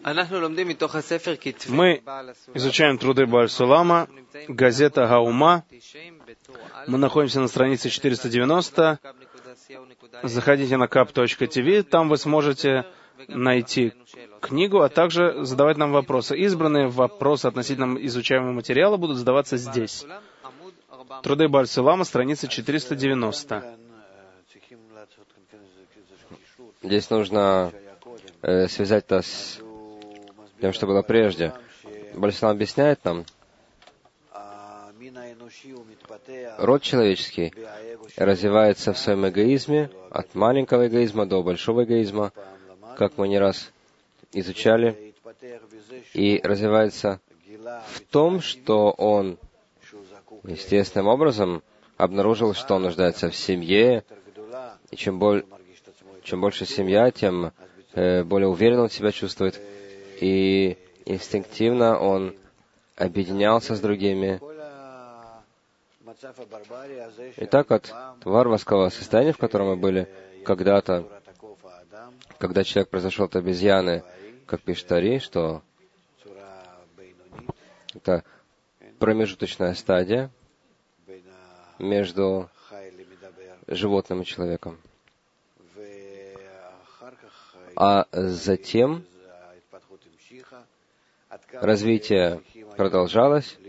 Мы изучаем труды Бааль Сулама, газета Гаума. Мы находимся на странице 490. Заходите на kap.tv, там вы сможете найти книгу, а также задавать нам вопросы. Избранные вопросы относительно изучаемого материала будут задаваться здесь. Труды Бааль Сулама, страница 490. Здесь нужно связать это с тем, что было прежде. Бааль Сулам объясняет нам, род человеческий развивается в своем эгоизме, от маленького эгоизма до большого эгоизма, как мы не раз изучали, и развивается в том, что он естественным образом обнаружил, что он нуждается в семье, и чем больше семья, тем более уверенно он себя чувствует, и инстинктивно он объединялся с другими. И так от варварского состояния, в котором мы были когда-то, когда человек произошел от обезьяны, как пишет Ари, что это промежуточная стадия между животным и человеком. А затем развитие продолжалось,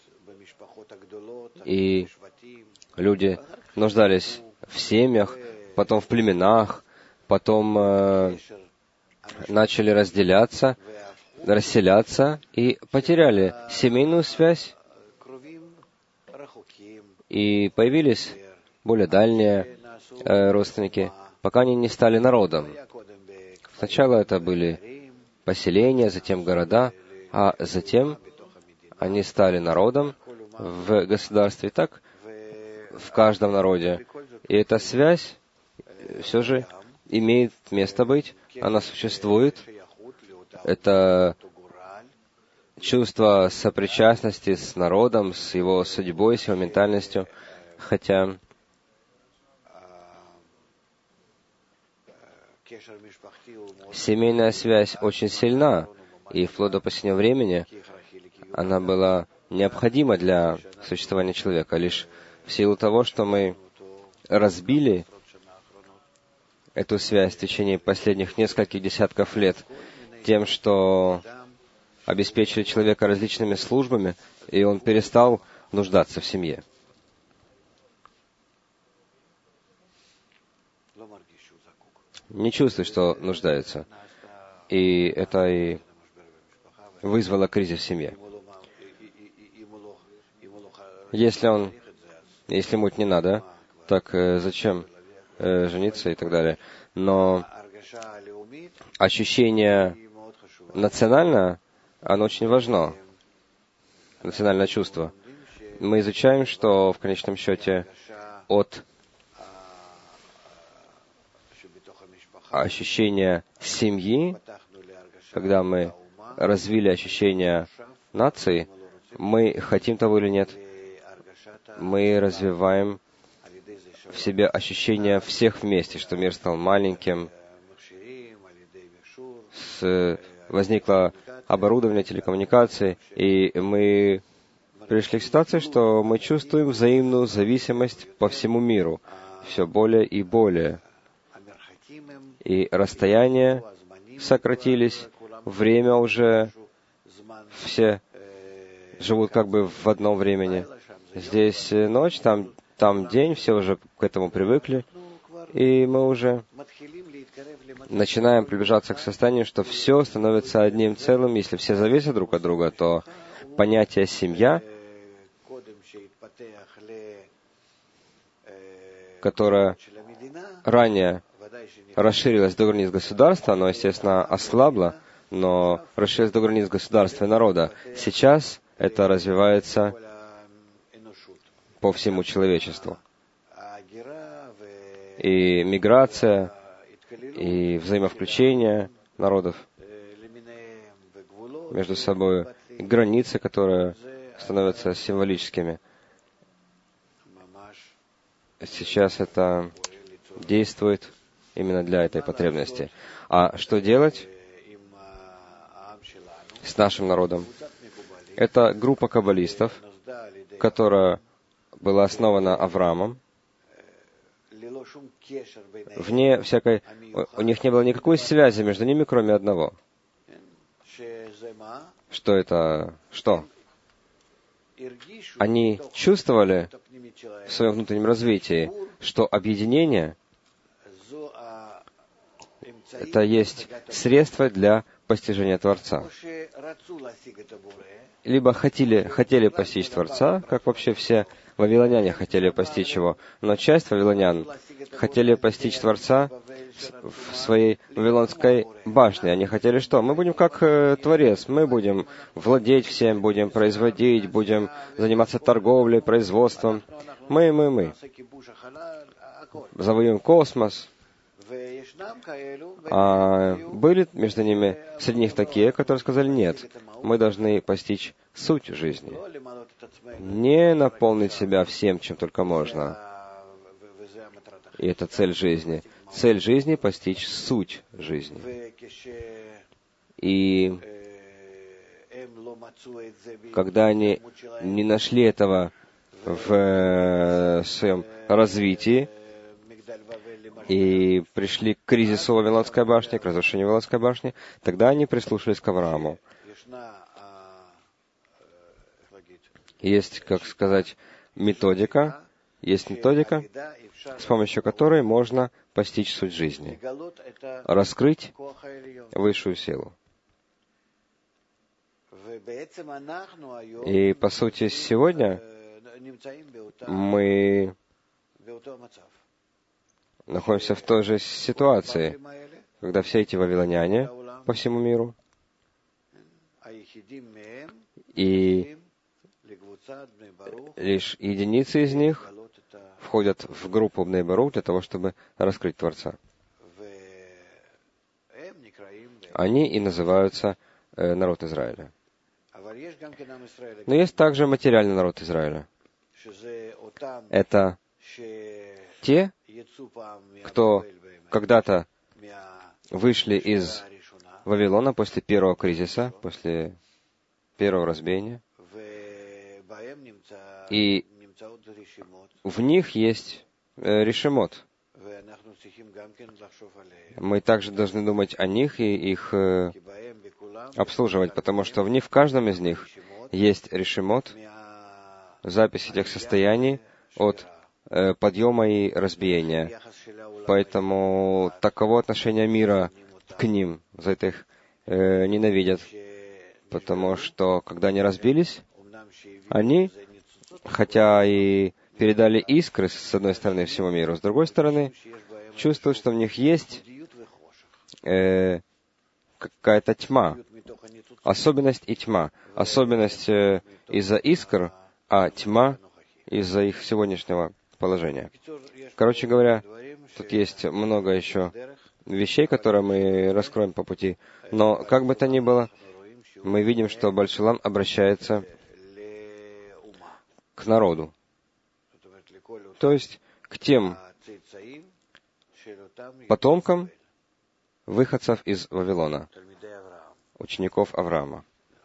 и люди нуждались в семьях, потом в племенах, потом начали расселяться и потеряли семейную связь, и появились более дальние родственники, пока они не стали народом. Сначала это были поселения, затем города, а затем они стали народом в государстве, так в каждом народе. И эта связь все же имеет место быть, она существует. Это чувство сопричастности с народом, с его судьбой, с его ментальностью, хотя семейная связь очень сильна, и вплоть до последнего времени она была необходима для существования человека. Лишь в силу того, что мы разбили эту связь в течение последних нескольких десятков лет тем, что обеспечили человека различными службами, и он перестал нуждаться в семье. Не чувствует, что нуждается. И это и вызвало кризис в семье. Если ему это не надо, так зачем жениться и так далее. Но ощущение национальное, оно очень важно. Национальное чувство. Мы изучаем, что в конечном счете от ощущения семьи, когда мы развили ощущение нации, мы хотим того или нет, мы развиваем в себе ощущение всех вместе, что мир стал маленьким, возникло оборудование, телекоммуникации, и мы пришли к ситуации, что мы чувствуем взаимную зависимость по всему миру, все более и более. И расстояния сократились, время уже, все живут как бы в одном времени. Здесь ночь, там день, все уже к этому привыкли, и мы уже начинаем приближаться к состоянию, что все становится одним целым. Если все зависят друг от друга, то понятие «семья», которое ранее расширилось до границ государства, оно, естественно, ослабло, но расширилось до границ государства и народа. Сейчас это развивается по всему человечеству. И миграция, и взаимовключение народов между собой, и границы, которые становятся символическими. Сейчас это действует именно для этой потребности. А что делать с нашим народом. Это группа каббалистов, которая была основана Авраамом. Вне всякой... У них не было никакой связи между ними, кроме одного. Что это? Что? Они чувствовали в своем внутреннем развитии, что объединение — это есть средство для постижения Творца. Либо хотели постичь Творца, как вообще все вавилоняне хотели постичь его, но часть вавилонян хотели постичь Творца в своей вавилонской башне. Они хотели что? Мы будем как Творец, мы будем владеть всем, будем производить, будем заниматься торговлей, производством. Мы. Завоюем космос. А были между ними, среди них такие, которые сказали, нет, мы должны постичь суть жизни. Не наполнить себя всем, чем только можно. И это цель жизни. Цель жизни — постичь суть жизни. И когда они не нашли этого в своем развитии, и пришли к кризису Вавилонской башни, к разрушению Вавилонской башни, тогда они прислушались к Аврааму. Есть, как сказать, методика, с помощью которой можно постичь суть жизни, раскрыть высшую силу. И, по сути, сегодня мы находимся в той же ситуации, когда все эти вавилоняне по всему миру, и лишь единицы из них входят в группу Бней Барух для того, чтобы раскрыть Творца. Они и называются народ Израиля. Но есть также материальный народ Израиля. Это те, кто когда-то вышли из Вавилона после первого кризиса, после первого разбиения, и в них есть решемот. Мы также должны думать о них и их обслуживать, потому что в каждом из них есть решемот, запись этих состояний от подъема и разбиения. Поэтому таково отношение мира к ним. За это их ненавидят. Потому что, когда они разбились, они, хотя и передали искры, с одной стороны, всему миру, с другой стороны, чувствуют, что в них есть какая-то тьма. Особенность и тьма. Особенность из-за искр, а тьма из-за их сегодняшнего положения. Короче говоря, тут есть много еще вещей, которые мы раскроем по пути. Но, как бы то ни было, мы видим, что Баль-Шулам обращается к народу. То есть к тем потомкам выходцев из Вавилона, учеников Авраама.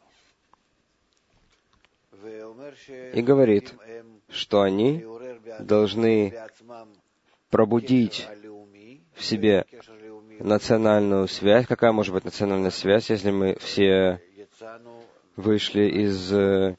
И говорит, что они должны пробудить в себе национальную связь. Какая может быть национальная связь, если мы все вышли из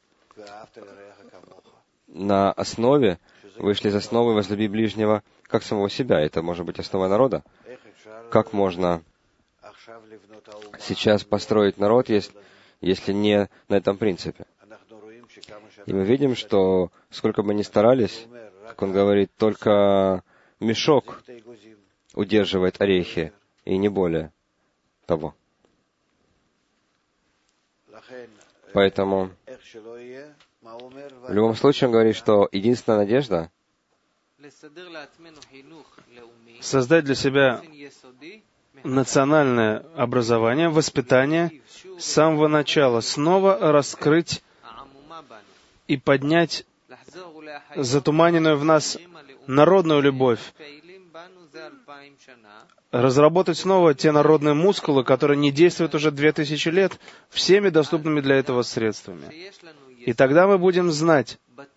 основы «возлюби ближнего как самого себя». Это может быть основа народа. Как можно сейчас построить народ, если не на этом принципе? И мы видим, что сколько бы ни старались, как он говорит, только мешок удерживает орехи, и не более того. Поэтому в любом случае он говорит, что единственная надежда — создать для себя национальное образование, воспитание с самого начала, снова раскрыть и поднять затуманенную в нас народную любовь, разработать снова те народные мускулы, которые не действуют уже 2000 лет, всеми доступными для этого средствами. И тогда мы будем знать,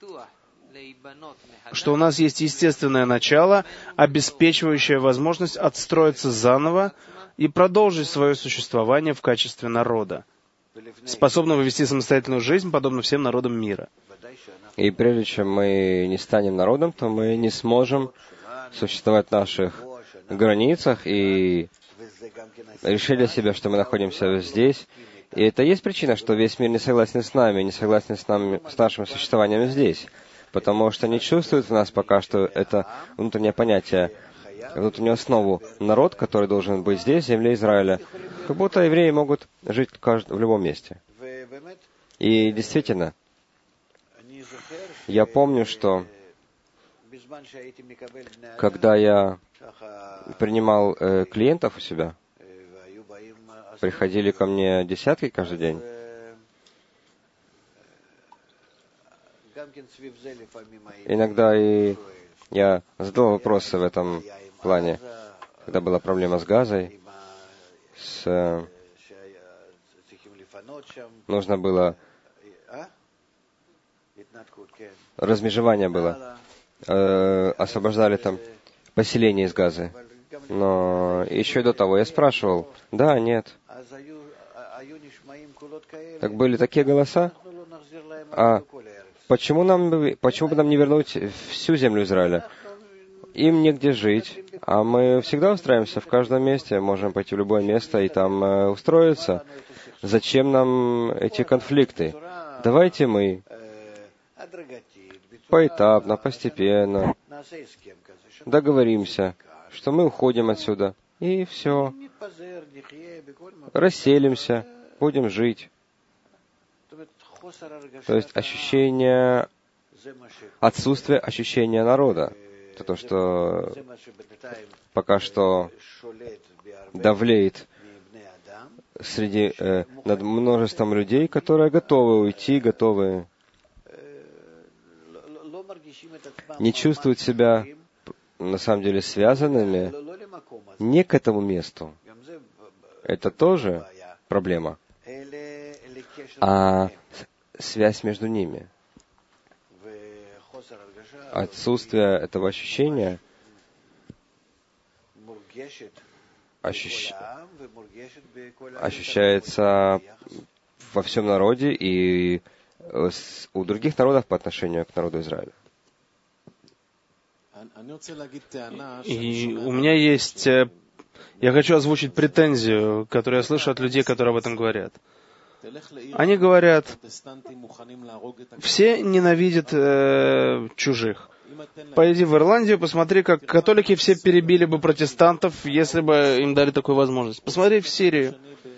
что у нас есть естественное начало, обеспечивающее возможность отстроиться заново и продолжить свое существование в качестве народа, способного вести самостоятельную жизнь, подобно всем народам мира. И прежде чем мы не станем народом, то мы не сможем существовать в наших границах и решили для себя, что мы находимся здесь. И это есть причина, что весь мир не согласен с нами, не согласен с нашим существованием здесь. Потому что не чувствует в нас пока что это внутреннее понятие, внутреннюю основу. Народ, который должен быть здесь, в земле Израиля. Как будто евреи могут жить в любом месте. И действительно, я помню, что когда я принимал клиентов у себя, приходили ко мне десятки каждый день. Иногда и я задал вопросы в этом плане, когда была проблема с Газой, нужно было размежевание было, освобождали там поселение из Газы. Но еще до того я спрашивал, да, нет. Так были такие голоса, а почему бы нам не вернуть всю землю Израиля? Им негде жить, а мы всегда устраиваемся в каждом месте, можем пойти в любое место и там устроиться. Зачем нам эти конфликты? Давайте мы поэтапно, постепенно договоримся, что мы уходим отсюда, и все. Расселимся, будем жить. То есть отсутствие ощущения народа. Это то, что пока что давлеет над множеством людей, которые готовы уйти, готовы не чувствуют себя на самом деле связанными не к этому месту. Это тоже проблема. А связь между ними. Отсутствие этого ощущения ощущается во всем народе и у других народов по отношению к народу Израиля. И у меня есть... Я хочу озвучить претензию, которую я слышу от людей, которые об этом говорят. Они говорят, все ненавидят чужих. Пойди в Ирландию, посмотри, как католики все перебили бы протестантов, если бы им дали такую возможность. Посмотри в Сирию.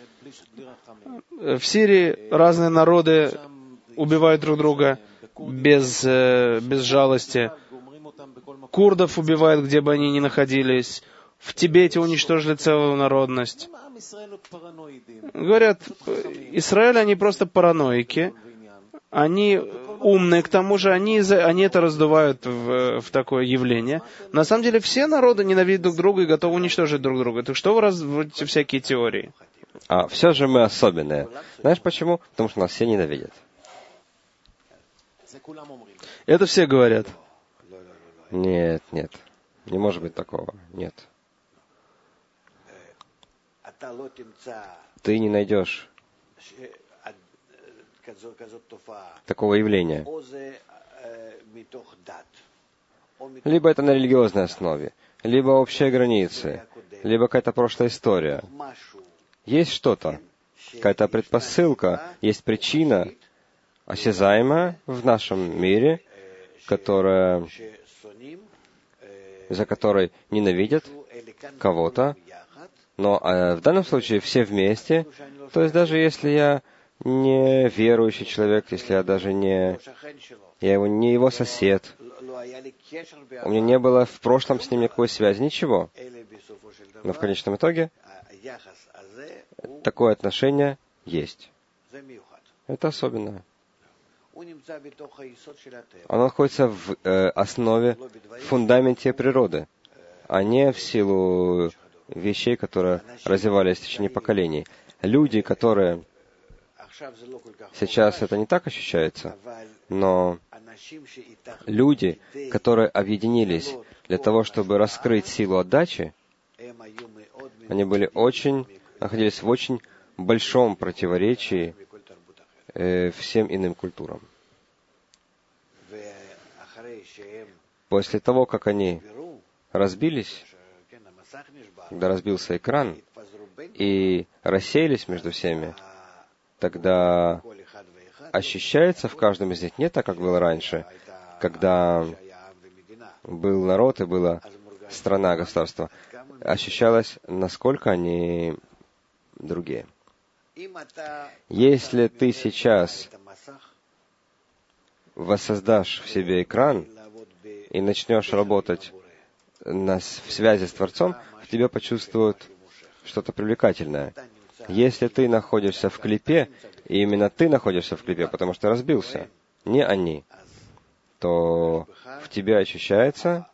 В Сирии разные народы убивают друг друга без жалости. Курдов убивают, где бы они ни находились. В Тибете уничтожили целую народность. Говорят, Израиль, они просто параноики. Они умные, к тому же, они это раздувают в такое явление. На самом деле, все народы ненавидят друг друга и готовы уничтожить друг друга. Так что вы разводите всякие теории? А все же мы особенные. Знаешь почему? Потому что нас все ненавидят. Это все говорят. Нет. Не может быть такого. Нет. Ты не найдешь такого явления. Либо это на религиозной основе, либо общие границы, либо какая-то прошлая история. Есть что-то, какая-то предпосылка, есть причина, осязаемая в нашем мире, за которой ненавидят кого-то, но в данном случае все вместе, то есть даже если я не верующий человек, если я даже не его сосед, у меня не было в прошлом с ним никакой связи, ничего. Но в конечном итоге такое отношение есть. Это особенное. Оно находится в основе, в фундаменте природы, а не в силу вещей, которые развивались в течение поколений. Люди, которые... Сейчас это не так ощущается, но люди, которые объединились для того, чтобы раскрыть силу отдачи, они находились в очень большом противоречии всем иным культурам. После того, как они разбились, когда разбился экран, и рассеялись между всеми, тогда ощущается в каждом из них не так, как было раньше, когда был народ и была страна, государство. Ощущалось, насколько они другие. Если ты сейчас воссоздашь в себе экран и начнешь работать в связи с Творцом, в тебе почувствуют что-то привлекательное. Если ты находишься в клипе, и именно ты находишься в клипе, потому что разбился, не они, то в тебе ощущается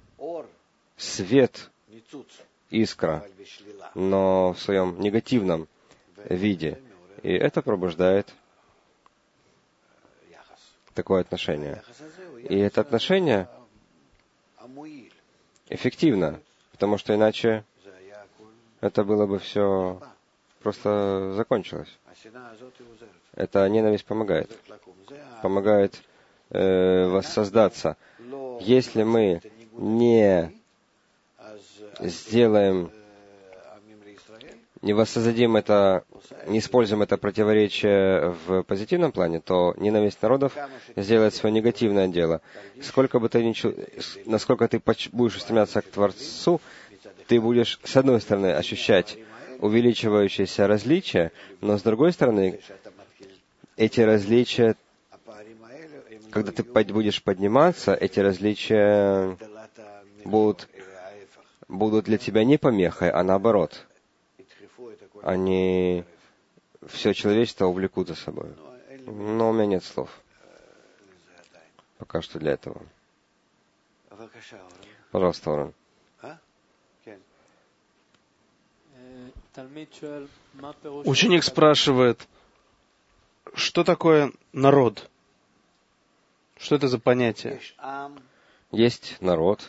свет, искра, но в своем негативном виде. И это пробуждает такое отношение. И это отношение эффективно, потому что иначе это было бы все просто закончилось. Эта ненависть помогает. Помогает воссоздаться. Если мы не воссоздадим это, не используем это противоречие в позитивном плане, то ненависть народов сделает свое негативное дело. Насколько ты будешь устремляться к Творцу, ты будешь, с одной стороны, ощущать увеличивающиеся различия, но с другой стороны, эти различия, когда ты будешь подниматься, эти различия будут для тебя не помехой, а наоборот. Они все человечество увлекут за собой. Но у меня нет слов. Пока что для этого. Пожалуйста, Оран. Ученик спрашивает, что такое народ? Что это за понятие? Есть народ.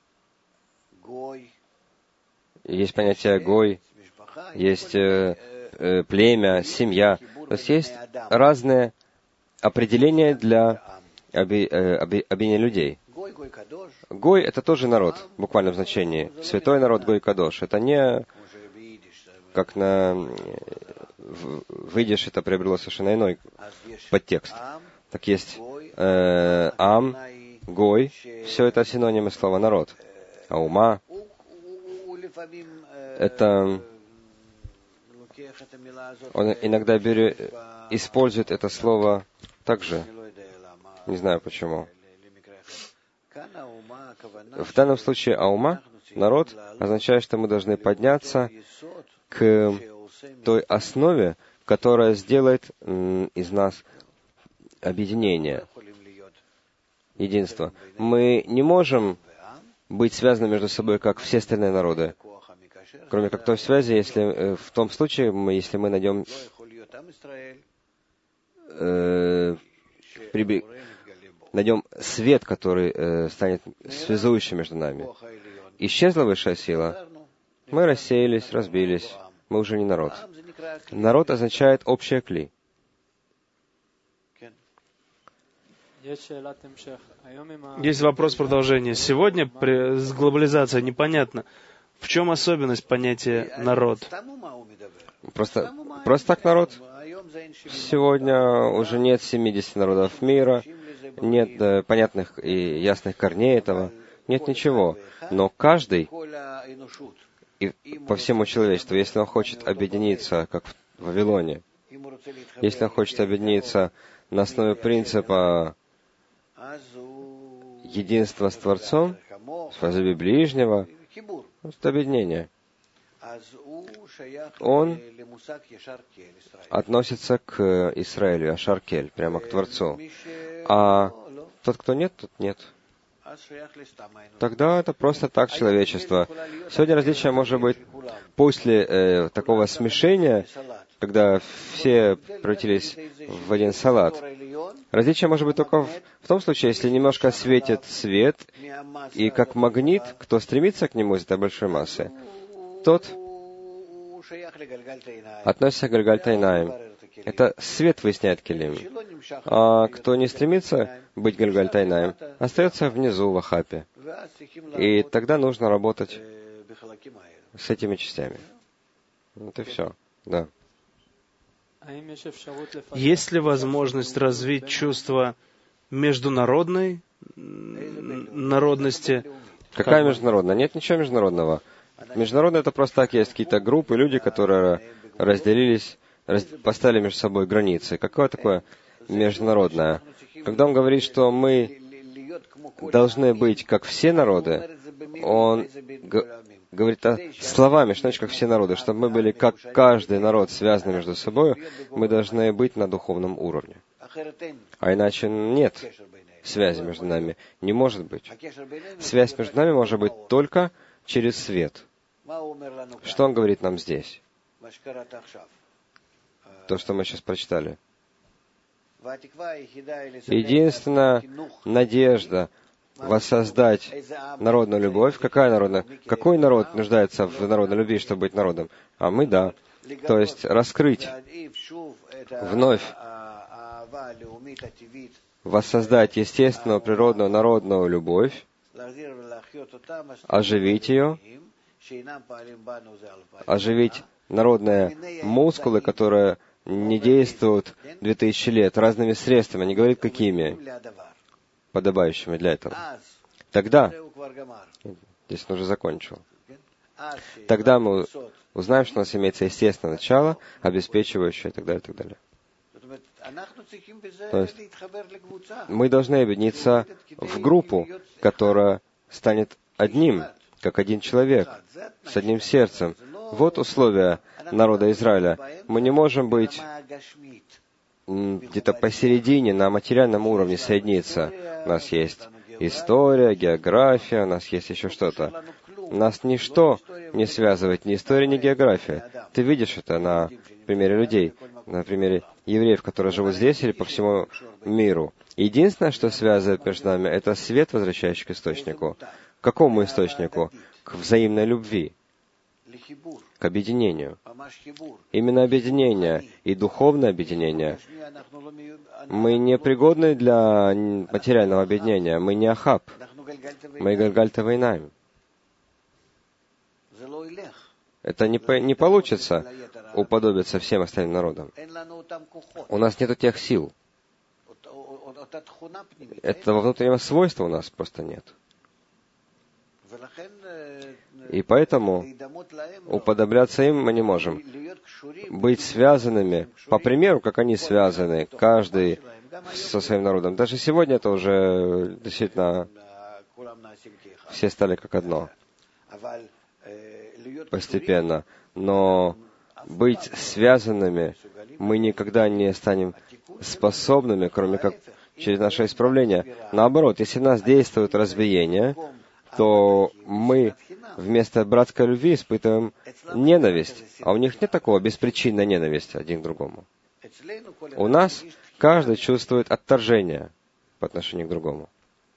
Есть понятие гой. Есть племя, семья. То есть есть разные определения для объединения людей. Гой — это тоже народ, в буквальном значении. Святой народ, гой кадош. Это не как в идиш это приобрело совершенно иной подтекст. Так есть ам, гой, все это синонимы слова народ. А ума — это... Он иногда использует это слово также. Не знаю почему. В данном случае аума, народ, означает, что мы должны подняться к той основе, которая сделает из нас объединение, единство. Мы не можем быть связаны между собой, как все остальные народы. Кроме как той связи, если в том случае, если мы найдем свет, который станет связующим между нами. Исчезла высшая сила. Мы рассеялись, разбились. Мы уже не народ. Народ означает общее кли. Есть вопрос продолжения. Сегодня с глобализацией непонятно, в чем особенность понятия «народ». Просто так народ. Сегодня уже нет 70 народов мира, нет понятных и ясных корней этого, нет ничего. Но каждый, и по всему человечеству, если он хочет объединиться, как в Вавилоне, если он хочет объединиться на основе принципа единства с Творцом, с возлюби ближнего, это объединение. Он относится к Израилю, Ашар Кель, прямо к Творцу. А тот, кто нет, тот нет. тогда это просто так человечество. Сегодня различие может быть после такого смешения, когда все превратились в один салат. Различие может быть только в том случае, если немножко светит свет, и как магнит, кто стремится к нему из этой большой массы, тот относится к Гальгальтайнаим. Это свет выясняет Келим. А кто не стремится быть Гальгальтайнаем, остается внизу в Ахапе. И тогда нужно работать с этими частями. Вот и все. Да. Есть ли возможность развить чувство международной народности? Какая международная? Нет ничего международного. Международное — это просто так, есть какие-то группы, люди, которые разделились, поставили между собой границы. Какое такое международное? Когда он говорит, что мы должны быть как все народы, он говорит словами, что значит как все народы, чтобы мы были как каждый народ связаны между собой, мы должны быть на духовном уровне. А иначе нет связи между нами. Не может быть. Связь между нами может быть только через свет. Что он говорит нам здесь? То, что мы сейчас прочитали. Единственная надежда воссоздать народную любовь. Какая народная? Какой народ нуждается в народной любви, чтобы быть народом? А мы — да. То есть раскрыть, вновь воссоздать естественную, природную, народную любовь, оживить ее, оживить народные мускулы, которые не действуют 2000 лет, разными средствами, не говорит какими, подобающими для этого. Тогда, здесь он уже закончил, тогда мы узнаем, что у нас имеется естественное начало, обеспечивающее и так далее, и так далее. То есть мы должны объединиться в группу, которая станет одним, как один человек, с одним сердцем. Вот условия народа Израиля. Мы не можем быть где-то посередине, на материальном уровне соединиться. У нас есть история, география, у нас есть еще что-то. Нас ничто не связывает, ни история, ни география. Ты видишь это на примере людей, на примере евреев, которые живут здесь или по всему миру. Единственное, что связывает между нами, это свет, возвращающий к источнику. К какому источнику? К взаимной любви, к объединению. Именно объединение и духовное объединение. Мы не пригодны для материального объединения. Мы не Ахаб. Мы Гальгальтайнаим. Это не получится уподобиться всем остальным народам. У нас нет тех сил. Этого внутреннего свойства у нас просто нет. И поэтому уподобляться им мы не можем. Быть связанными, по примеру, как они связаны, каждый со своим народом. Даже сегодня это уже действительно все стали как одно. Постепенно. Но быть связанными мы никогда не станем способными, кроме как через наше исправление. Наоборот, если в нас действует разбиение, то мы вместо братской любви испытываем ненависть. А у них нет такого беспричинной ненависти один к другому. У нас каждый чувствует отторжение по отношению к другому.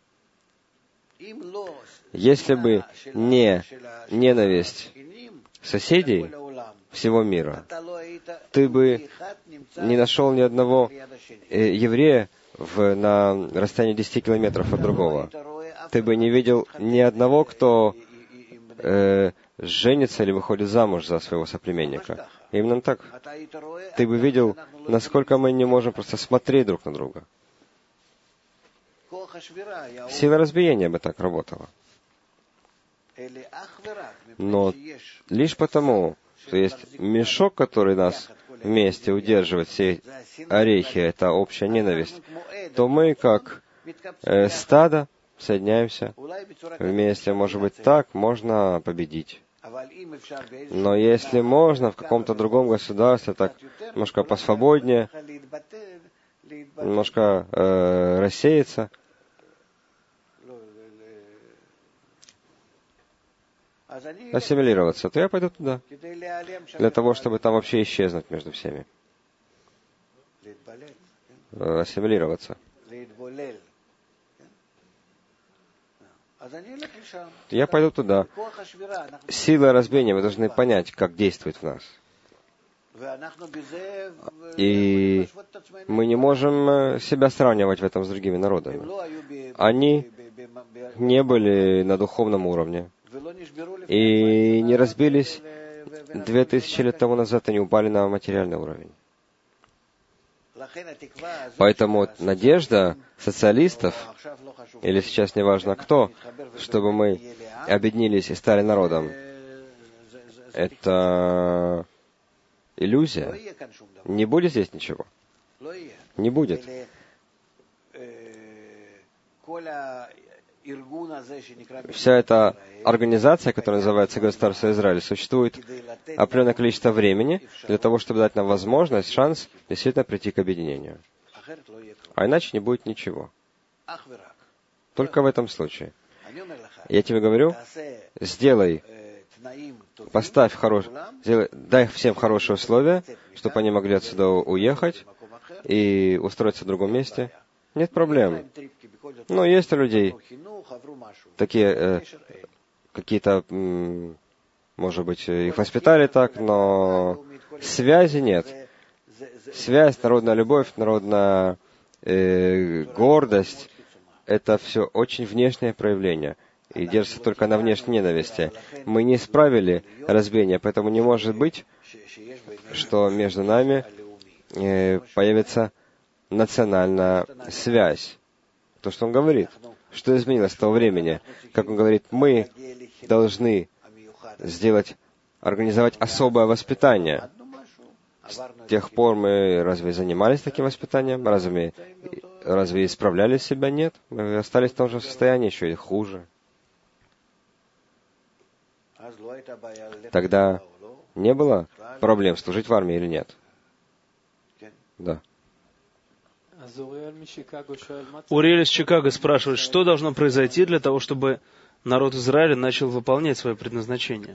Если бы не ненависть соседей всего мира, ты бы не нашел ни одного еврея на расстоянии 10 километров от другого. Ты бы не видел ни одного, кто женится или выходит замуж за своего соплеменника. Именно так. Ты бы видел, насколько мы не можем просто смотреть друг на друга. Сила разбиения бы так работала. Но лишь потому, что есть мешок, который нас вместе удерживает, все орехи, это общая ненависть, то мы, как стадо, соединяемся вместе. Может быть, так можно победить. Но если можно в каком-то другом государстве, так немножко посвободнее, немножко рассеяться, ассимилироваться, то я пойду туда, для того, чтобы там вообще исчезнуть между всеми. Ассимилироваться. Я пойду туда. Сила разбиения, вы должны понять, как действует в нас. И мы не можем себя сравнивать в этом с другими народами. Они не были на духовном уровне и не разбились 2000 лет тому назад, и не упали на материальный уровень. Поэтому надежда социалистов, или сейчас неважно кто, чтобы мы объединились и стали народом, это иллюзия. Не будет здесь ничего. Не будет. Вся эта организация, которая называется Государство Израиль, существует определенное количество времени для того, чтобы дать нам возможность, шанс действительно прийти к объединению. А иначе не будет ничего. Только в этом случае. Я тебе говорю, дай всем хорошие условия, чтобы они могли отсюда уехать и устроиться в другом месте. Нет проблем. Но есть у людей такие, какие-то, может быть, их воспитали так, но связи нет. Связь, народная любовь, народная гордость — это все очень внешнее проявление. И держится только на внешней ненависти. Мы не исправили разбиение, поэтому не может быть, что между нами появится национальная связь. То, что он говорит. Что изменилось с того времени? Как он говорит, мы должны организовать особое воспитание. С тех пор мы разве занимались таким воспитанием? Разве исправляли себя? Нет. Мы остались в том же состоянии, еще и хуже. Тогда не было проблем, служить в армии или нет? Да. Уриэль из Чикаго спрашивает, что должно произойти для того, чтобы народ Израиля начал выполнять свое предназначение?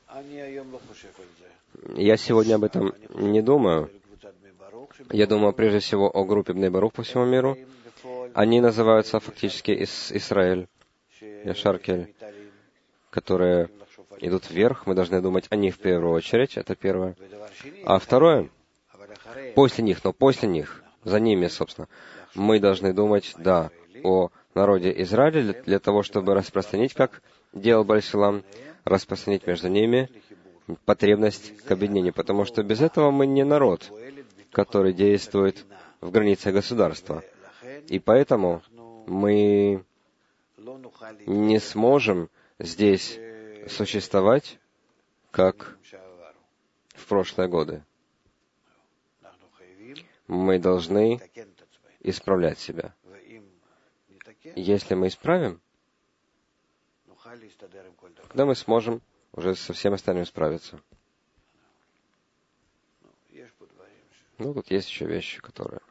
Я сегодня об этом не думаю. Я думаю прежде всего о группе Бней Барух по всему миру. Они называются фактически Израиль, Яшар-Кель, которые идут вверх. Мы должны думать о них в первую очередь, это первое. А второе, после них, за ними, собственно, мы должны думать, о народе Израиля для того, чтобы распространить, как делал Баль-Шалам, распространить между ними потребность к объединению, потому что без этого мы не народ, который действует в границах государства. И поэтому мы не сможем здесь существовать, как в прошлые годы. Мы должны исправлять себя. Если мы исправим, тогда мы сможем уже со всем остальным справиться. Тут есть еще вещи, которые...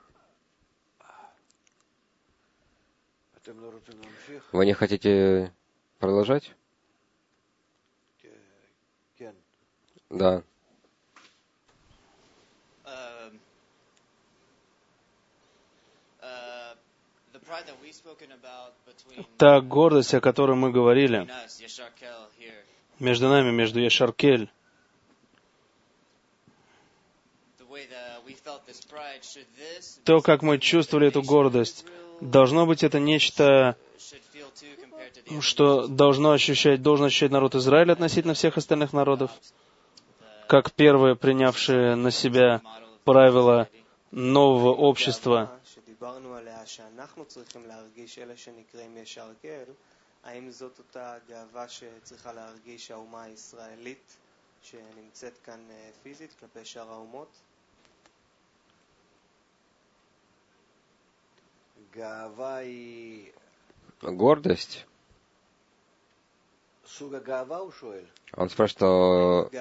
Вы не хотите продолжать? Да. Та гордость, о которой мы говорили, между нами, между Яшар-Кель, то, как мы чувствовали эту гордость, должно быть это нечто, что должен ощущать народ Израиля относительно всех остальных народов, как первые, принявшие на себя правила нового общества. Гордость. Он спрашивает,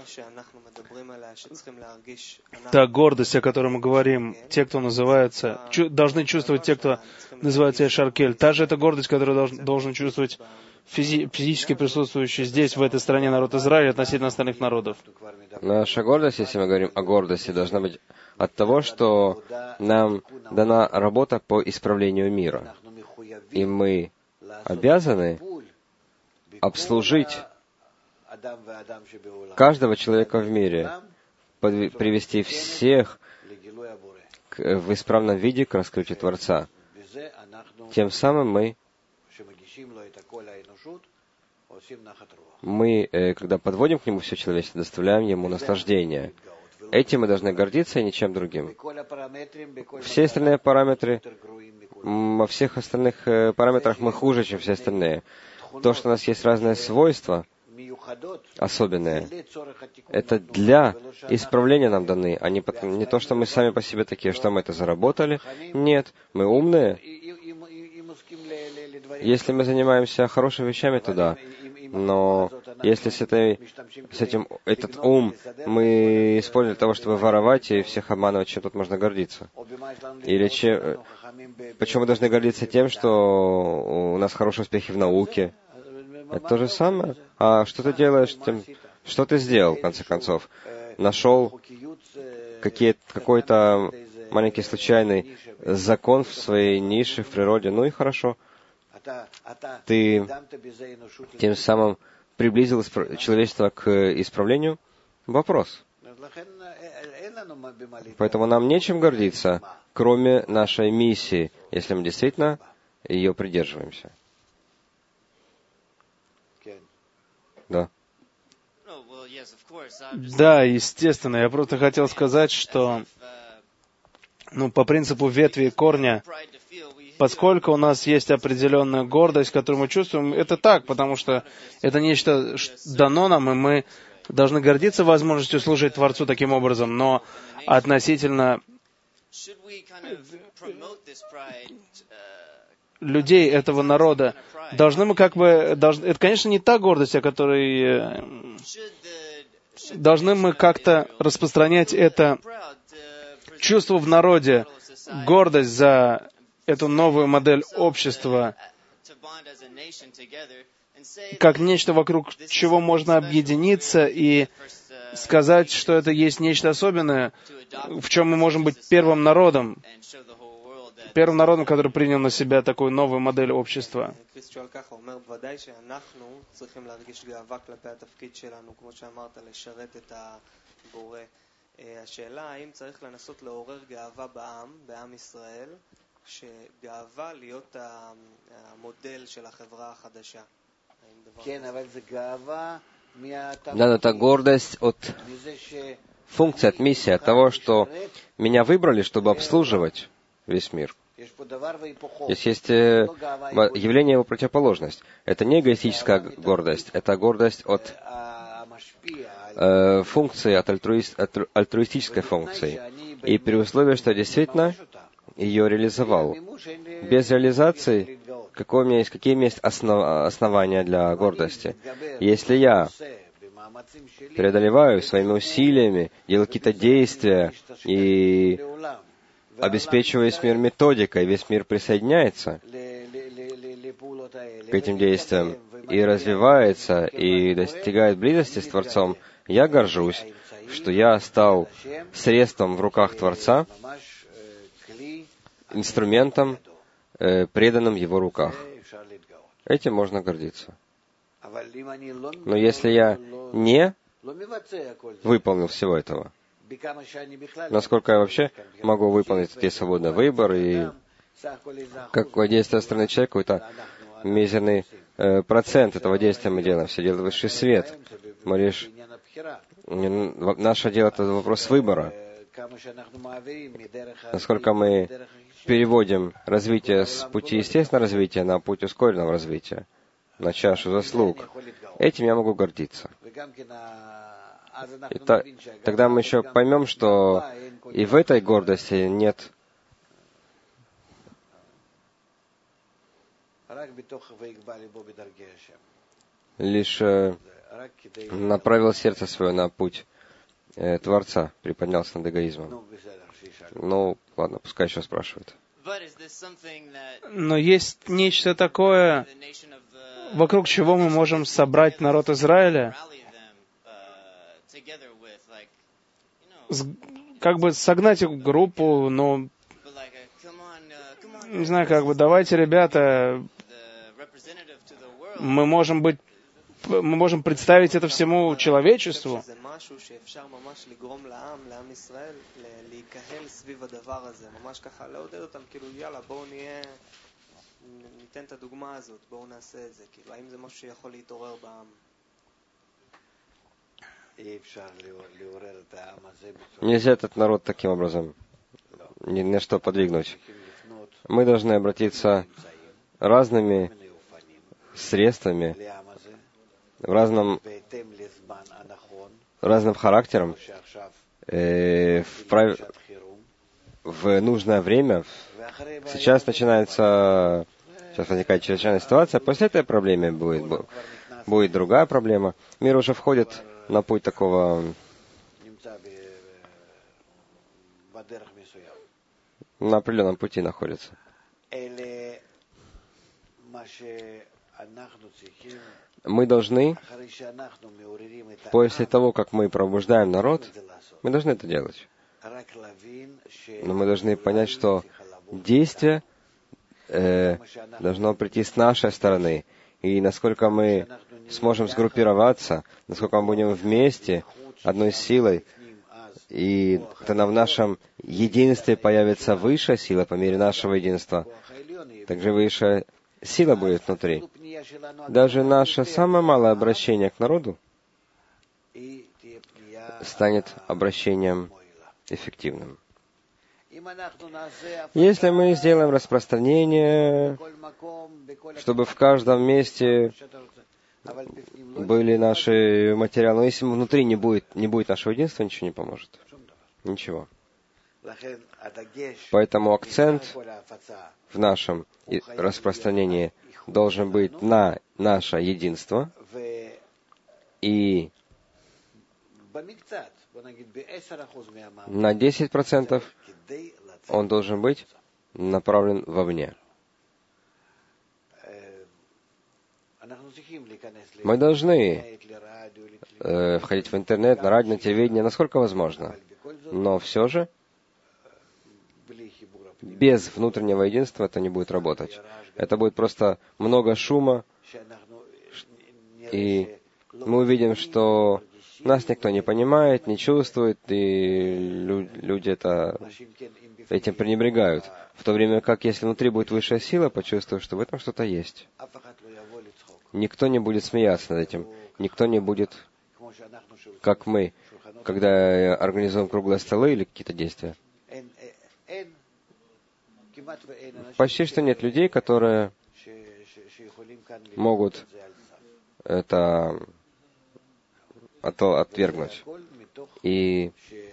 та гордость, о которой мы говорим, те, кто называется, должны чувствовать те, кто называется Яшар-Кель. Та же эта гордость, которую должен чувствовать физически присутствующий здесь, в этой стране, народ Израиля, относительно остальных народов? Наша гордость, если мы говорим о гордости, должна быть от того, что нам дана работа по исправлению мира. И мы обязаны обслужить каждого человека в мире, привести всех в исправном виде к раскрытию Творца. Тем самым мы, когда подводим к Нему все человечество, доставляем Ему наслаждение. Этим мы должны гордиться и ничем другим. Все остальные параметры, во всех остальных параметрах мы хуже, чем все остальные. То, что у нас есть разные свойства, особенные, это для исправления нам даны, а не то, что мы сами по себе такие, что мы это заработали. Нет, мы умные. Если мы занимаемся хорошими вещами, то да. Но если этот ум мы используем для того, чтобы воровать и всех обманывать, чем тут можно гордиться? Или почему мы должны гордиться тем, что у нас хорошие успехи в науке? Это то же самое. А что ты делаешь тем? Что ты сделал, в конце концов? Нашел какой-то маленький случайный закон в своей нише, в природе. Ну и хорошо. Ты тем самым приблизил человечество к исправлению? Вопрос. Поэтому нам нечем гордиться, кроме нашей миссии, если мы действительно ее придерживаемся. Да. Да, естественно. Я просто хотел сказать, что по принципу ветви и корня, поскольку у нас есть определенная гордость, которую мы чувствуем, это так, потому что это нечто дано нам, и мы должны гордиться возможностью служить Творцу таким образом, но относительно людей этого народа, это, конечно, не та гордость, о которой должны мы как-то распространять это чувство в народе, гордость за эту новую модель общества, как нечто, вокруг чего можно объединиться и сказать, что это есть нечто особенное, в чем мы можем быть первым народом, который принял на себя такую новую модель общества. Да, но это гордость от функции, от миссии, от того, что меня выбрали, чтобы обслуживать весь мир. Здесь есть явление его противоположность. Это не эгоистическая гордость, это гордость от функции, от альтруистической функции. И при условии, что я действительно ее реализовал. Без реализации, какие у меня есть основания для гордости? Если я преодолеваю своими усилиями, делаю какие-то действия и обеспечиваю весь мир методикой, весь мир присоединяется к этим действиям и развивается, и достигает близости с Творцом, я горжусь, что я стал средством в руках Творца, инструментом, преданным в Его руках. Этим можно гордиться. Но если я не выполнил всего этого, насколько я вообще могу выполнить эти свободный выбор, и какое действие стороны человека, какой-то мизерный процент этого действия мы делаем. Все делает высший свет. Мы лишь... Наше дело — это вопрос выбора. Насколько мы переводим развитие с пути естественного развития на путь ускоренного развития, на чашу заслуг, этим я могу гордиться. И тогда мы еще поймем, что и в этой гордости нет лишь направил сердце свое на путь Творца, приподнялся над эгоизмом. Ну, ладно, пускай еще спрашивают. Но есть нечто такое вокруг чего мы можем собрать народ Израиля, как бы согнать их в группу, но, не знаю, как бы, давайте, ребята, мы можем представить это всему человечеству. Нельзя этот народ таким образом ни на что подвигнуть. Мы должны обратиться разными средствами, разным характером, в нужное время. Сейчас возникает чрезвычайная ситуация, после этой проблемы будет другая проблема. Мир уже входит на путь такого, на определенном пути находится. Мы должны, после того, как мы пробуждаем народ, мы должны это делать. Но мы должны понять, что действие должно прийти с нашей стороны. И насколько мы сможем сгруппироваться, насколько мы будем вместе, одной силой, и тогда в нашем единстве появится высшая сила по мере нашего единства. Также высшая сила будет внутри. Даже наше самое малое обращение к народу станет обращением эффективным. Если мы сделаем распространение, чтобы в каждом месте были наши материалы, но если внутри не будет нашего единства, ничего не поможет. Ничего. Поэтому акцент в нашем распространении должен быть на наше единство, и на 10% он должен быть направлен вовне. Мы должны входить в интернет, на радио, на телевидение, насколько возможно. Но все же без внутреннего единства это не будет работать. Это будет просто много шума, и мы увидим, что нас никто не понимает, не чувствует, и люди этим пренебрегают. В то время как, если внутри будет высшая сила, почувствуешь, что в этом что-то есть. Никто не будет смеяться над этим. Никто не будет, как мы, когда организуем круглые столы или какие-то действия. Почти что нет людей, которые могут это отвергнуть. И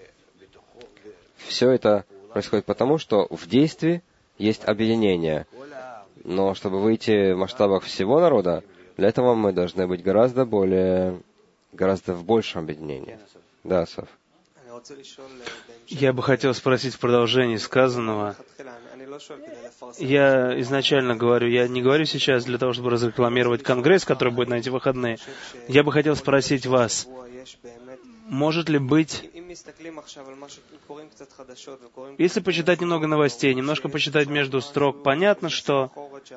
все это происходит потому, что в действии есть объединение. Но чтобы выйти в масштабах всего народа, для этого мы должны быть гораздо в большем объединении. Да, Асав. Я бы хотел спросить в продолжении сказанного. Я изначально говорю, я не говорю сейчас для того, чтобы разрекламировать конгресс, который будет на эти выходные. Я бы хотел спросить вас, может ли быть, если почитать немного новостей, немножко почитать между строк, понятно, что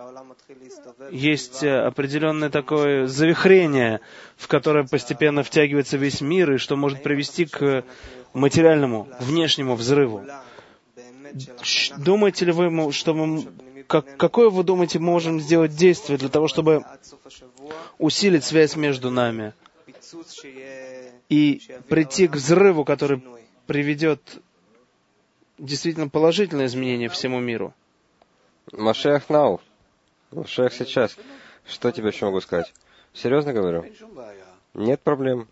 есть определенное такое завихрение, в которое постепенно втягивается весь мир, и что может привести к материальному, внешнему взрыву. Думаете ли вы, что какое, вы думаете, можем сделать действие для того, чтобы усилить связь между нами и прийти к взрыву, который приведет действительно положительное изменение всему миру? Машиах now. Машиах сейчас. Что тебе еще могу сказать? Серьезно говорю? Нет проблем.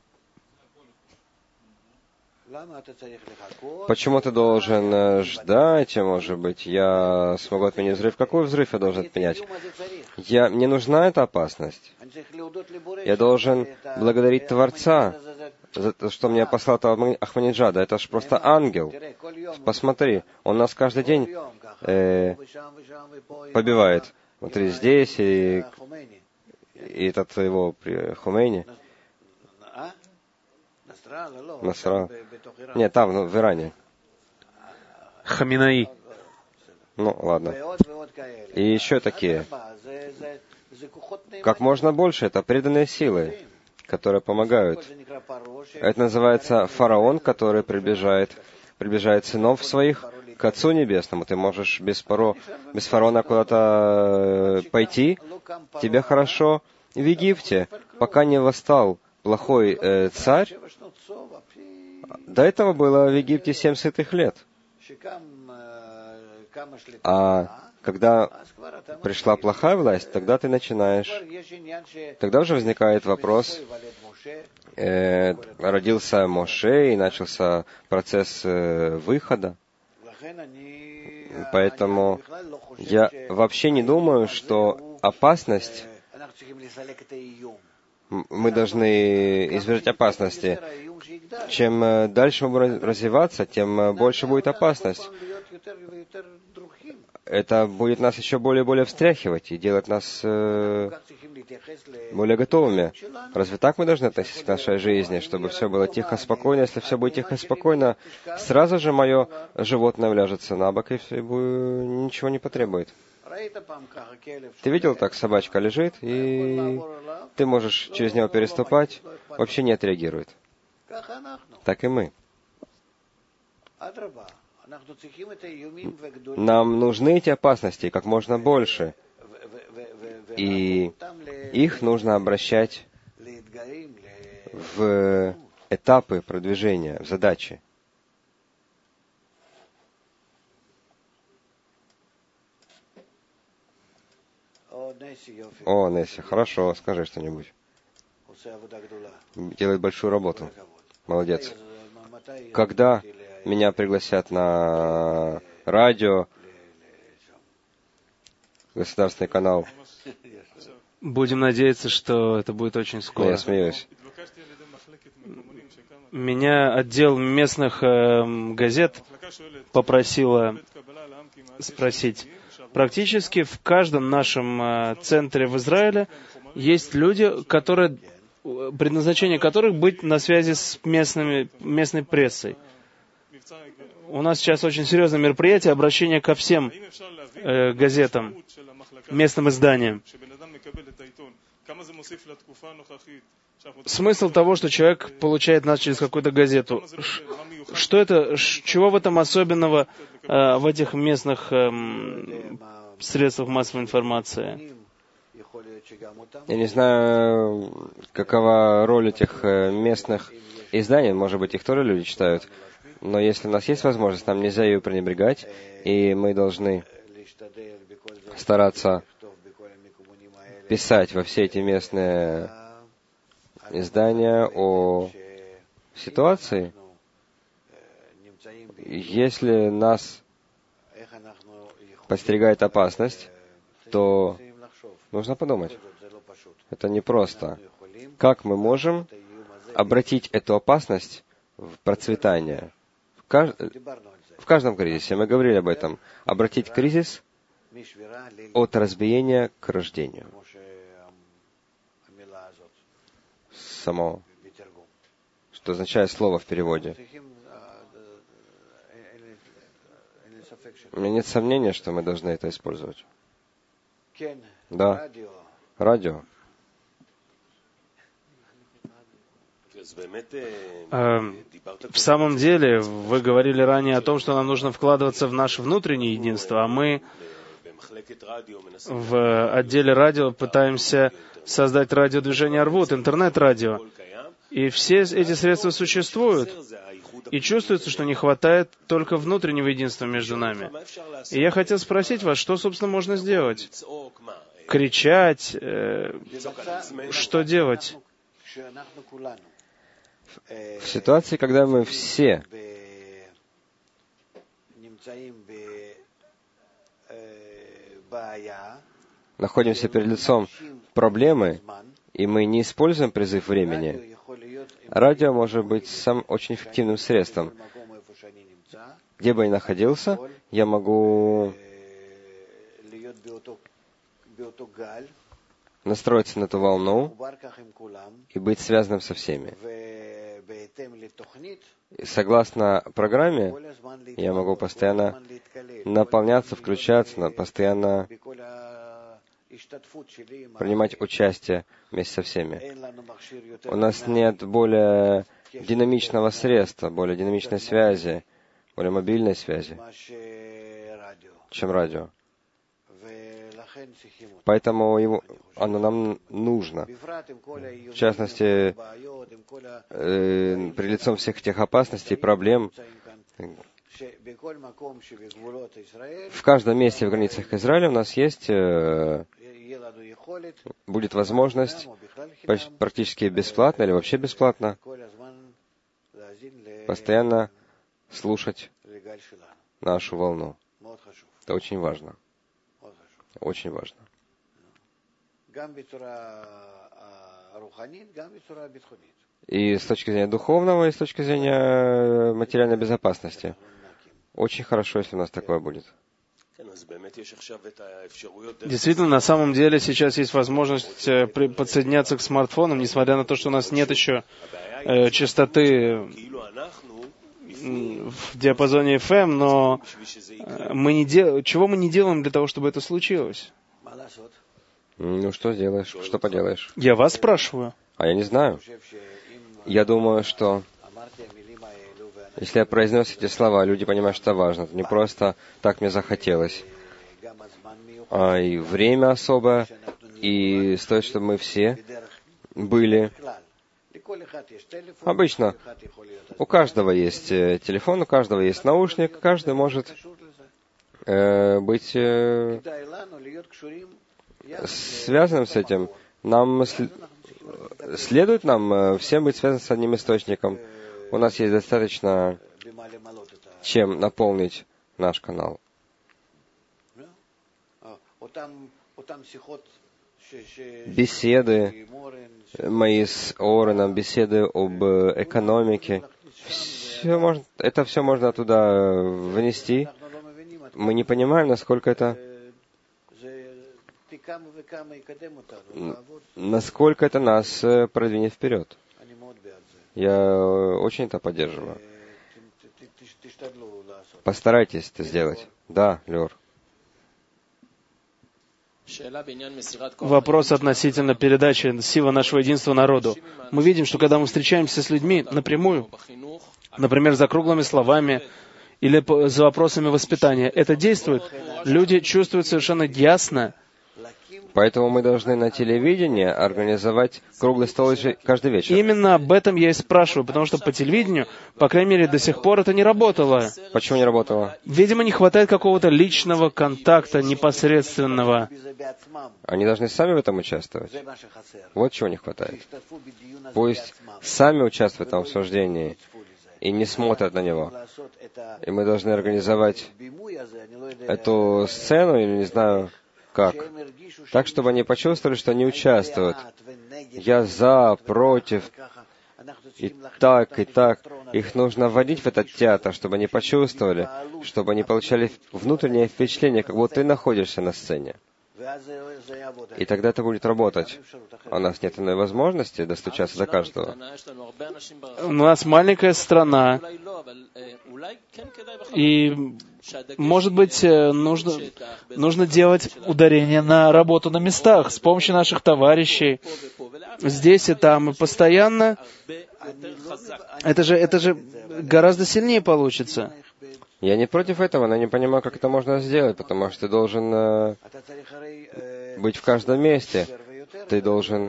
Почему ты должен ждать, может быть, я смогу отменить взрыв? Какой взрыв я должен отменять? Мне нужна эта опасность. Я должен благодарить Творца за то, что мне послал Ахмадинеджада. Это же просто ангел. Посмотри, он нас каждый день побивает. Смотри, здесь и и этот его Хомейни, Насра. Нет, там, в Иране. Хаминаи. Ну, ладно. И еще такие. Как можно больше, это преданные силы, которые помогают. Это называется фараон, который приближает сынов своих к Отцу Небесному. Ты можешь без фараона куда-то пойти, тебе хорошо в Египте, пока не восстал плохой царь. До этого было в Египте 7 сытых лет. А когда пришла плохая власть, тогда ты начинаешь. Тогда уже возникает вопрос, родился Моше, и начался процесс выхода. Поэтому я вообще не думаю, что опасность, мы должны избежать опасности. Чем дальше мы будем развиваться, тем больше будет опасность. Это будет нас еще более и более встряхивать и делать нас более готовыми. Разве так мы должны относиться к нашей жизни, чтобы все было тихо, спокойно? Если все будет тихо, спокойно, сразу же мое животное вляжется на бок и ничего не потребует. Ты видел, так собачка лежит, и ты можешь через него переступать, вообще не отреагирует. Так и мы. Нам нужны эти опасности как можно больше, и их нужно обращать в этапы продвижения, в задачи. О, Несси, хорошо, скажи что-нибудь. Делает большую работу. Молодец. Когда меня пригласят на радио, государственный канал? Будем надеяться, что это будет очень скоро. Я смеюсь. Меня отдел местных газет попросила спросить. Практически в каждом нашем центре в Израиле есть люди, предназначение которых быть на связи с местной прессой. У нас сейчас очень серьезное мероприятие, обращение ко всем газетам, местным изданиям. Смысл того, что человек получает нас через какую-то газету. Что это, чего в этом особенного в этих местных средствах массовой информации? Я не знаю, какова роль этих местных изданий. Может быть, их тоже люди читают. Но если у нас есть возможность, нам нельзя ее пренебрегать, и мы должны стараться писать во все эти местные издания о ситуации. Если нас подстерегает опасность, то нужно подумать. Это непросто. Как мы можем обратить эту опасность в процветание? В каждом кризисе, мы говорили об этом, обратить кризис от разбиения к рождению. Само, что означает слово в переводе. У меня нет сомнения, что мы должны это использовать. Да. Радио. В самом деле, вы говорили ранее о том, что нам нужно вкладываться в наше внутреннее единство, а мы в отделе радио пытаемся создать радиодвижение Арвут, интернет-радио. И все эти средства существуют. И чувствуется, что не хватает только внутреннего единства между нами. И я хотел спросить вас, что, собственно, можно сделать? Кричать? Что делать? В ситуации, когда мы все находимся перед лицом проблемы, и мы не используем призыв времени, радио может быть очень эффективным средством. Где бы я ни находился, я могу настроиться на эту волну и быть связанным со всеми. И согласно программе, я могу постоянно наполняться, включаться, постоянно принимать участие вместе со всеми. У нас нет более динамичного средства, более динамичной связи, более мобильной связи, чем радио. Поэтому оно нам нужно. В частности, при лицом всех этих опасностей, проблем, в каждом месте в границах Израиля у нас есть, будет возможность практически бесплатно или вообще бесплатно постоянно слушать нашу волну. Это очень важно. Очень важно. И с точки зрения духовного, и с точки зрения материальной безопасности. Очень хорошо, если у нас такое будет. Действительно, на самом деле сейчас есть возможность подсоединяться к смартфонам, несмотря на то, что у нас нет еще частоты в диапазоне FM, но чего мы не делаем для того, чтобы это случилось? Ну, что сделаешь? Что поделаешь? Я вас спрашиваю. А я не знаю. Я думаю, что если я произнес эти слова, люди понимают, что это важно. Это не просто так мне захотелось, а и время особое, и стоит, чтобы мы все были. Обычно у каждого есть телефон, у каждого есть наушник, каждый может быть связанным с этим. Следует нам всем быть связанным с одним источником. У нас есть достаточно чем наполнить наш канал. Беседы мои с Ореном, беседы об экономике, это все можно туда внести. Мы не понимаем, насколько это нас продвинет вперед. Я очень это поддерживаю. Постарайтесь это сделать. Да, Лёр. Вопрос относительно передачи сила нашего единства народу. Мы видим, что когда мы встречаемся с людьми напрямую, например, за круглыми словами или за вопросами воспитания, это действует. Люди чувствуют совершенно ясно. Поэтому мы должны на телевидении организовать круглый стол каждый вечер. Именно об этом я и спрашиваю, потому что по телевидению, по крайней мере, до сих пор это не работало. Почему не работало? Видимо, не хватает какого-то личного контакта, непосредственного. Они должны сами в этом участвовать. Вот чего не хватает. Пусть сами участвуют в этом обсуждении и не смотрят на него. И мы должны организовать эту сцену, или не знаю как, так, чтобы они почувствовали, что они участвуют. Я за, против, и так, и так. Их нужно вводить в этот театр, чтобы они почувствовали, чтобы они получали внутреннее впечатление, как будто ты находишься на сцене. И тогда это будет работать. У нас нет иной возможности достучаться до каждого. У нас маленькая страна, и, может быть, нужно делать ударение на работу на местах с помощью наших товарищей. Здесь и там, и постоянно. Это же гораздо сильнее получится. Я не против этого, но не понимаю, как это можно сделать, потому что ты должен быть в каждом месте. Ты должен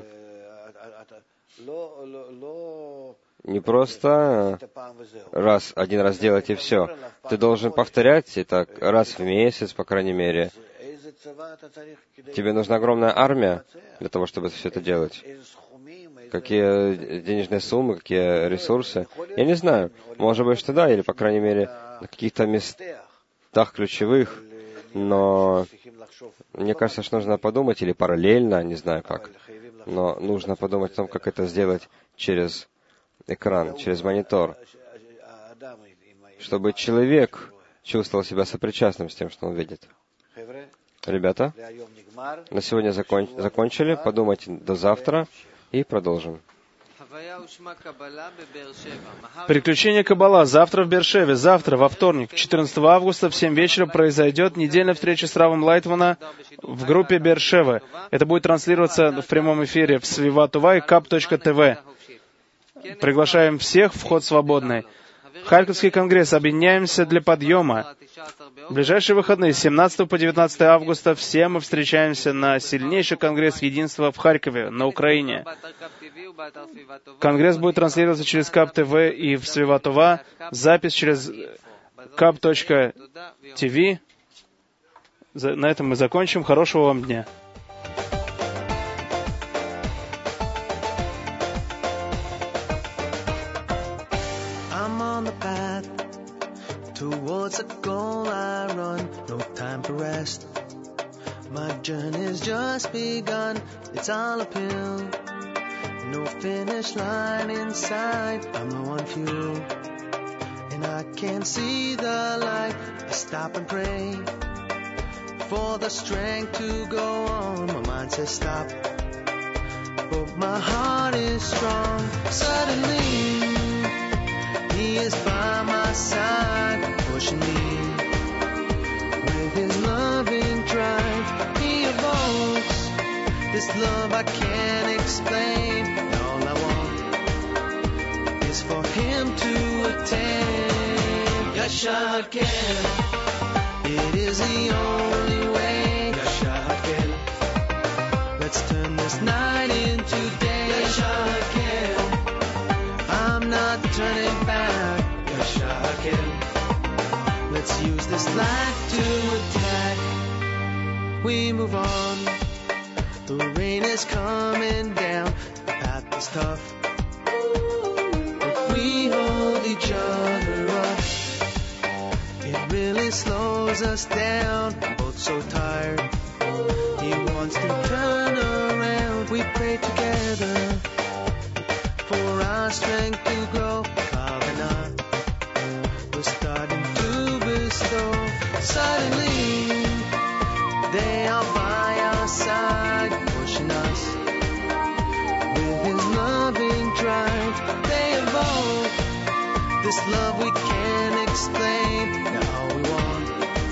не просто один раз делать и все. Ты должен повторять это раз в месяц, по крайней мере. Тебе нужна огромная армия для того, чтобы все это делать. Какие денежные суммы, какие ресурсы. Я не знаю. Может быть, что да, или, по крайней мере, на каких-то местах ключевых. Но мне кажется, что нужно подумать, или параллельно, не знаю как. Но нужно подумать о том, как это сделать через экран, через монитор. Чтобы человек чувствовал себя сопричастным с тем, что он видит. Ребята, на сегодня закончили. Подумайте до завтра и продолжим. Приключения Каббала. Завтра в Бершеве. Завтра, во вторник, 14 августа в 7 вечера произойдет недельная встреча с Равом Лайтмана в группе Бершева. Это будет транслироваться в прямом эфире в Свиватува и kap.tv. Приглашаем всех, вход свободный. Харьковский конгресс. Объединяемся для подъема. В ближайшие выходные, с 17 по 19 августа, все мы встречаемся на сильнейший конгресс единства в Харькове, на Украине. Конгресс будет транслироваться через kap.tv и в Свиватува. Запись через kap.tv. На этом мы закончим. Хорошего вам дня. Towards a goal I run, no time for rest. My journey's just begun, it's all uphill. No finish line in sight, I'm low on fuel. And I can't see the light, I stop and pray. For the strength to go on, my mind says stop. But my heart is strong, suddenly He is by my side, pushing me with His loving drive. He evokes this love I can't explain. And all I want is for Him to attain. Yashaken, it is the only way. Yashaken, let's turn this night into day. Yashaken, I'm not turning back. Yashaken, let's use this light to attack. We move on. The rain is coming down. The path is tough, but we hold each other up. It really slows us down. We're both so tired. He wants to turn around. We pray together for our strength to grow. Kavana, we're starting to bestow. Suddenly, they are by our side, pushing us with His loving drive. They evoke this love we can't explain. Now all we want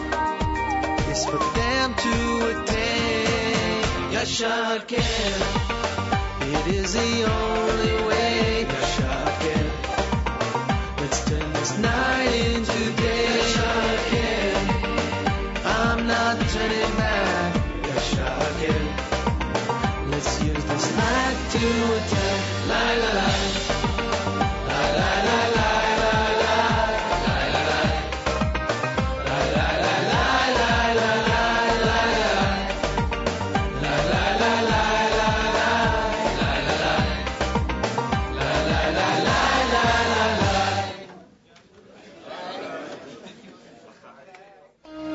is for them to attain. Yashaken, it is the only way. Yashaken, let's turn this night into day. Yashaken, I'm not turning back. Yashaken, let's use this light to attack. La la la.